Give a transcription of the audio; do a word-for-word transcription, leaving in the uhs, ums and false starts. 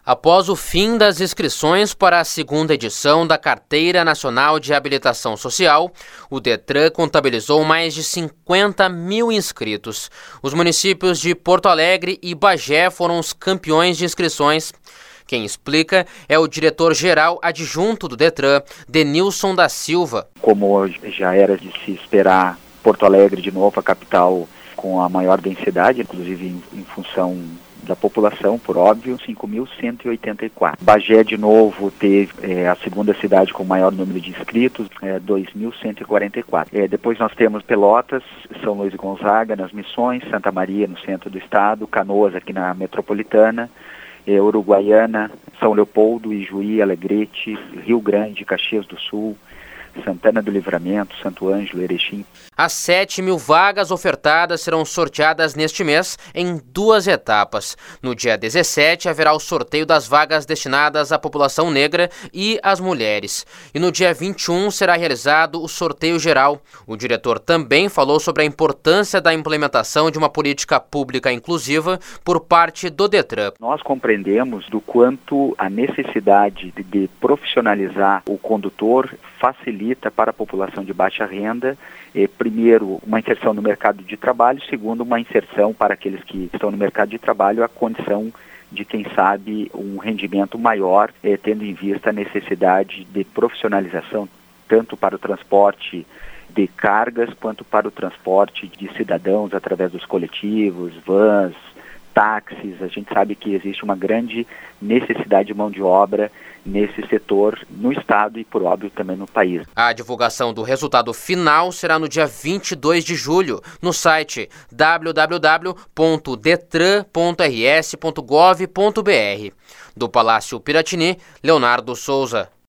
Após o fim das inscrições para a segunda edição da Carteira Nacional de Habilitação Social, o Detran contabilizou mais de cinquenta mil inscritos. Os municípios de Porto Alegre e Bagé foram os campeões de inscrições. Quem explica é o diretor-geral adjunto do Detran, Denilson da Silva. Como já era de se esperar, Porto Alegre, de novo, a capital com a maior densidade, inclusive em, em função da população, por óbvio, cinco mil cento e oitenta e quatro. Bagé, de novo, teve é, a segunda cidade com o maior número de inscritos, é, dois mil cento e quarenta e quatro. É, depois nós temos Pelotas, São Luís e Gonzaga nas Missões, Santa Maria no centro do estado, Canoas aqui na metropolitana, é, Uruguaiana, São Leopoldo, Ijuí, Alegrete, Rio Grande, Caxias do Sul, Santana do Livramento, Santo Ângelo, Erechim. As sete mil vagas ofertadas serão sorteadas neste mês em duas etapas. No dia dezessete, haverá o sorteio das vagas destinadas à população negra e às mulheres. E no dia vinte e um será realizado o sorteio geral. O diretor também falou sobre a importância da implementação de uma política pública inclusiva por parte do Detran. Nós compreendemos do quanto a necessidade de, de profissionalizar o condutor facilita para a população de baixa renda, eh, primeiro, uma inserção no mercado de trabalho, segundo, uma inserção para aqueles que estão no mercado de trabalho, a condição de, quem sabe, um rendimento maior, eh, tendo em vista a necessidade de profissionalização, tanto para o transporte de cargas, quanto para o transporte de cidadãos através dos coletivos, vans, táxis. A gente sabe que existe uma grande necessidade de mão de obra nesse setor no estado e, por óbvio, também no país. A divulgação do resultado final será no dia vinte e dois de julho, no site w w w ponto detran ponto r s ponto gov ponto b r. Do Palácio Piratini, Leonardo Souza.